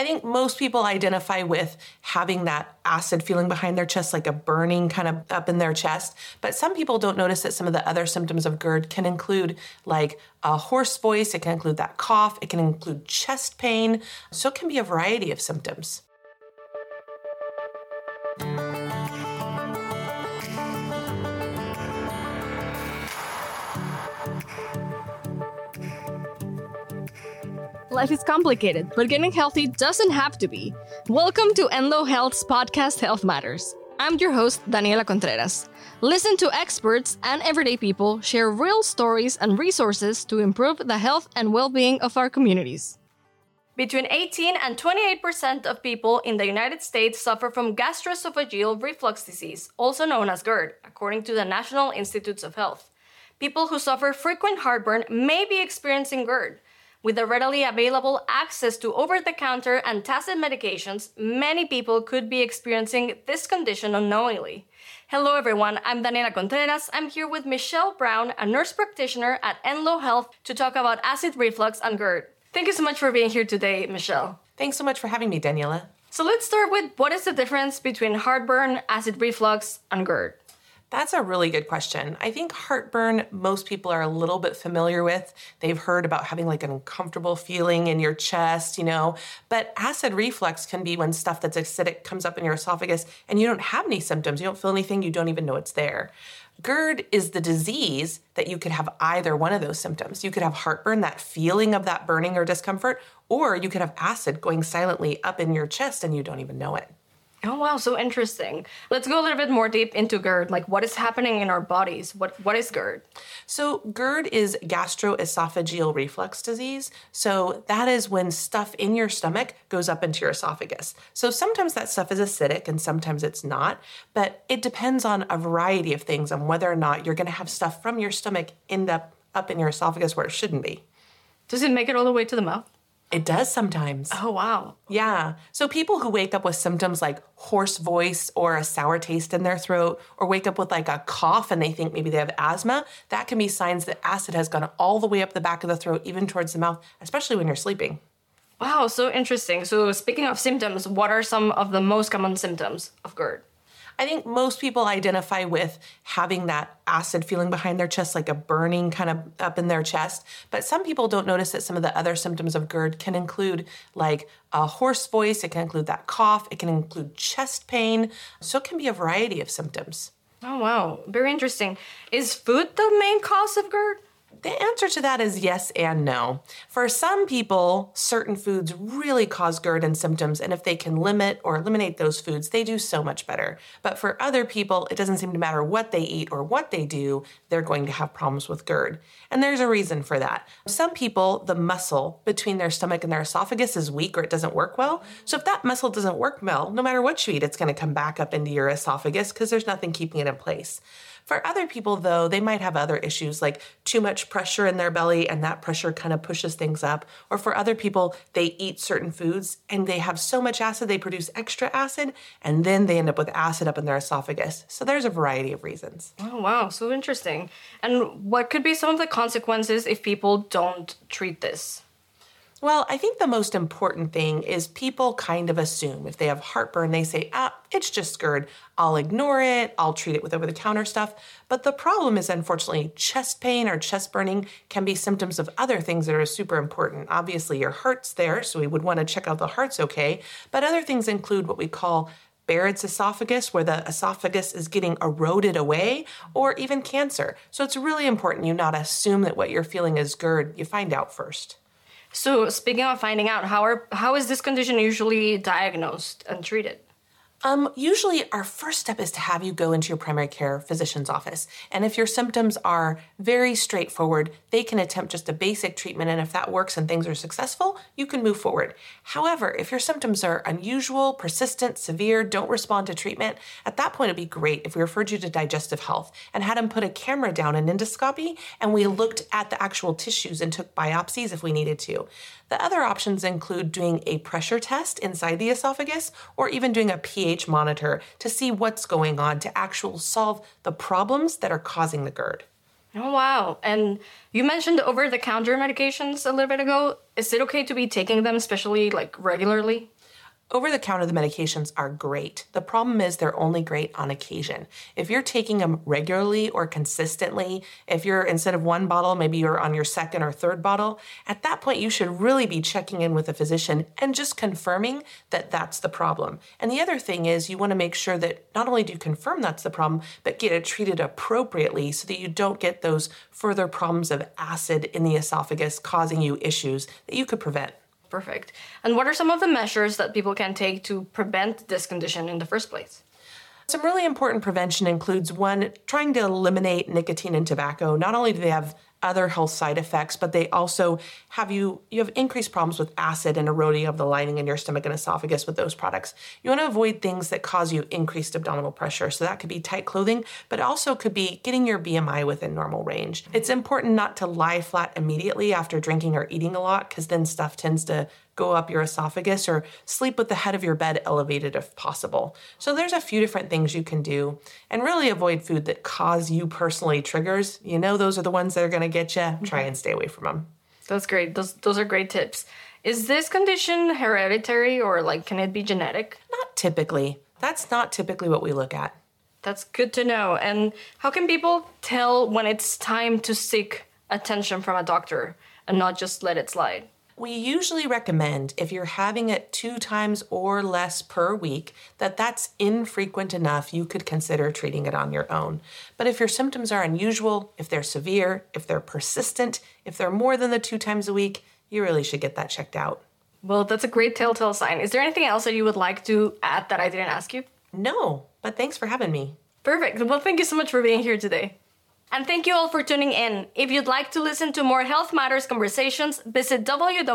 I think most people identify with having that acid feeling behind their chest, like a burning kind of up in their chest. But some people don't notice that some of the other symptoms of GERD can include like a hoarse voice. It can include that cough. It can include chest pain. So it can be a variety of symptoms. Life is complicated, but getting healthy doesn't have to be. Welcome to Enlo Health's podcast, Health Matters. I'm your host, Daniela Contreras. Listen to experts and everyday people share real stories and resources to improve the health and well-being of our communities. Between 18 and 28% of people in the United States suffer from gastroesophageal reflux disease, also known as GERD, according to the National Institutes of Health. People who suffer frequent heartburn may be experiencing GERD. With the readily available access to over-the-counter antacid medications, many people could be experiencing this condition unknowingly. Hello everyone, I'm Daniela Contreras. I'm here with Michelle Brown, a nurse practitioner at Enlo Health, to talk about acid reflux and GERD. Thank you so much for being here today, Michelle. Thanks so much for having me, Daniela. So let's start with what is the difference between heartburn, acid reflux, and GERD? That's a really good question. I think heartburn, most people are a little bit familiar with. They've heard about having like an uncomfortable feeling in your chest, but acid reflux can be when stuff that's acidic comes up in your esophagus and you don't have any symptoms. You don't feel anything. You don't even know it's there. GERD is the disease that you could have either one of those symptoms. You could have heartburn, that feeling of that burning or discomfort, or you could have acid going silently up in your chest and you don't even know it. Oh, wow, so interesting. Let's go a little bit more deep into GERD. Like, what is happening in our bodies? What is GERD? So GERD is gastroesophageal reflux disease. So that is when stuff in your stomach goes up into your esophagus. So sometimes that stuff is acidic and sometimes it's not, but it depends on a variety of things on whether or not you're going to have stuff from your stomach end up in your esophagus where it shouldn't be. Does it make it all the way to the mouth? It does sometimes. Oh, wow. Yeah. So people who wake up with symptoms like hoarse voice or a sour taste in their throat, or wake up with like a cough and they think maybe they have asthma, that can be signs that acid has gone all the way up the back of the throat, even towards the mouth, especially when you're sleeping. Wow, so interesting. So speaking of symptoms, what are some of the most common symptoms of GERD? I think most people identify with having that acid feeling behind their chest, like a burning kind of up in their chest. But some people don't notice that some of the other symptoms of GERD can include like a hoarse voice. It can include that cough. It can include chest pain. So it can be a variety of symptoms. Oh, wow. Very interesting. Is food the main cause of GERD? The answer to that is yes and no. For some people, certain foods really cause GERD and symptoms, and if they can limit or eliminate those foods, they do so much better. But for other people, it doesn't seem to matter what they eat or what they do, they're going to have problems with GERD. And there's a reason for that. Some people, the muscle between their stomach and their esophagus is weak or it doesn't work well. So if that muscle doesn't work well, no matter what you eat, it's going to come back up into your esophagus because there's nothing keeping it in place. For other people, though, they might have other issues like too much pressure in their belly and that pressure kind of pushes things up. Or for other people, they eat certain foods and they have so much acid, they produce extra acid, and then they end up with acid up in their esophagus. So there's a variety of reasons. Oh, wow. So interesting. And what could be some of the consequences if people don't treat this? Well, I think the most important thing is people kind of assume if they have heartburn, they say, it's just GERD. I'll ignore it. I'll treat it with over-the-counter stuff. But the problem is, unfortunately, chest pain or chest burning can be symptoms of other things that are super important. Obviously, your heart's there, so we would want to check out the heart's okay. But other things include what we call Barrett's esophagus, where the esophagus is getting eroded away, or even cancer. So it's really important you not assume that what you're feeling is GERD. You find out first. So speaking of finding out, how is this condition usually diagnosed and treated? Usually our first step is to have you go into your primary care physician's office. And if your symptoms are very straightforward, they can attempt just a basic treatment. And if that works and things are successful, you can move forward. However, if your symptoms are unusual, persistent, severe, don't respond to treatment, at that point, it'd be great if we referred you to digestive health and had them put a camera down an endoscopy and we looked at the actual tissues and took biopsies if we needed to. The other options include doing a pressure test inside the esophagus or even doing a pH monitor to see what's going on to actually solve the problems that are causing the GERD. Oh, wow. And you mentioned over-the-counter medications a little bit ago. Is it okay to be taking them, especially like regularly? Over-the-counter medications are great. The problem is they're only great on occasion. If you're taking them regularly or consistently, if you're instead of one bottle, maybe you're on your second or third bottle, at that point you should really be checking in with a physician and just confirming that that's the problem. And the other thing is you want to make sure that not only do you confirm that's the problem, but get it treated appropriately so that you don't get those further problems of acid in the esophagus causing you issues that you could prevent. Perfect. And what are some of the measures that people can take to prevent this condition in the first place? Some really important prevention includes one, trying to eliminate nicotine and tobacco. Not only do they have other health side effects, but they also have you have increased problems with acid and eroding of the lining in your stomach and esophagus with those products. You want to avoid things that cause you increased abdominal pressure. So that could be tight clothing, but also could be getting your BMI within normal range. It's important not to lie flat immediately after drinking or eating a lot, because then stuff tends to go up your esophagus, or sleep with the head of your bed elevated if possible. So there's a few different things you can do, and really avoid food that cause you personally triggers. You know, those are the ones that are going to get you. Try and stay away from them. That's great. Those are great tips. Is this condition hereditary, or can it be genetic? Not typically. That's not typically what we look at. That's good to know. And how can people tell when it's time to seek attention from a doctor and not just let it slide? We usually recommend, if you're having it 2 times or less per week, that's infrequent enough you could consider treating it on your own. But if your symptoms are unusual, if they're severe, if they're persistent, if they're more than the 2 times a week, you really should get that checked out. Well, that's a great telltale sign. Is there anything else that you would like to add that I didn't ask you? No, but thanks for having me. Perfect. Well, thank you so much for being here today. And thank you all for tuning in. If you'd like to listen to more Health Matters conversations, visit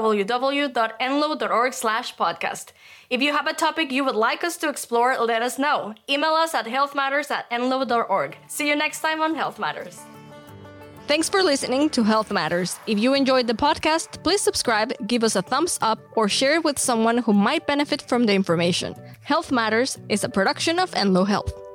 www.enlo.org/podcast. If you have a topic you would like us to explore, let us know. Email us at healthmatters@enlo.org. See you next time on Health Matters. Thanks for listening to Health Matters. If you enjoyed the podcast, please subscribe, give us a thumbs up, or share it with someone who might benefit from the information. Health Matters is a production of Enlo Health.